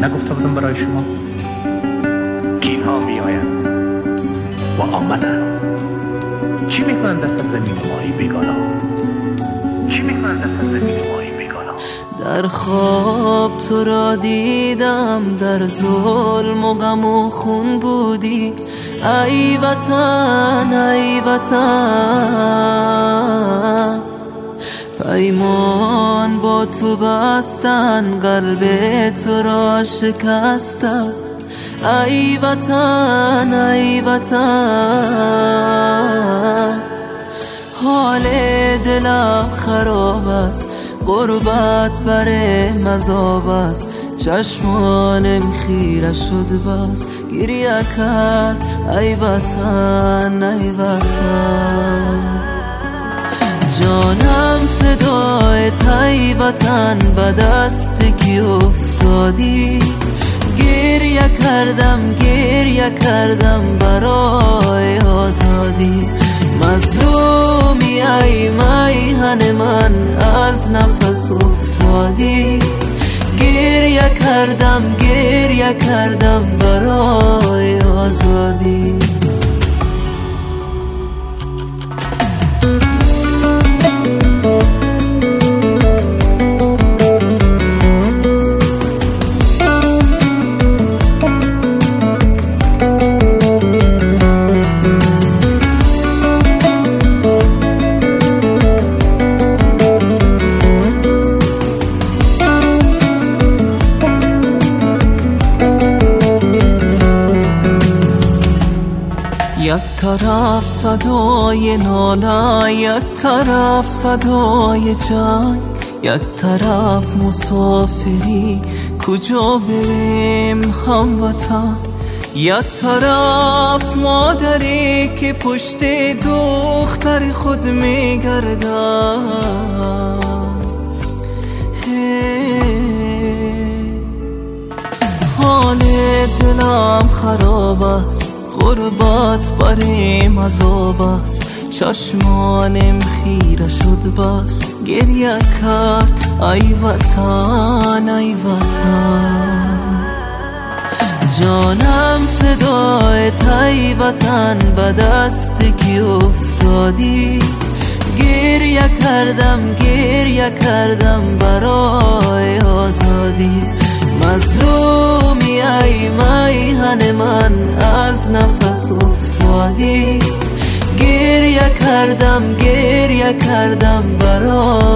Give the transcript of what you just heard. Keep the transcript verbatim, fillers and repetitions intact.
نگفته بودم برای شما کینها می آیند و آمدن. چی میکنند دست از زمین ماهی بیگانا؟ چی میکنند دست از زمین ماهی بیگانا؟ در خواب تو را دیدم، در ظلم و غم و خون بودی. ای وطن ای وطن، پیمان با تو بستن، قلب تو را شکستن. ای وطن ای وطن، حال دلم خراب است، غربت بر مذاب است. چشمانم خیره شد بس، گریه کرد ای وطن ای وطن. جانم فدایت ای وطن، به دست کی افتادی؟ گریه کردم گریه کردم برای آزادی. مظلومی ای میهن من، از نفس افتادی. گریه کردم گریه کردم برای آزادی. یک طرف صدای ناله، یک طرف صدای جنگ، یک طرف مسافری کجا بریم هموطن. یک طرف مادری که پشت دختر خود میگردد. حال دلم خراب است، غربت بریم عذاب است. چشمانم خیره شد بس، گریه کرد ای وطن ای وطن. جانم فدایت ای وطن، به دست کی افتادی؟ گریه کردم گریه کردم برای آزادی. مظلومی ای میهن من، از نفس افتادی. گریه کردم گریه کردم برای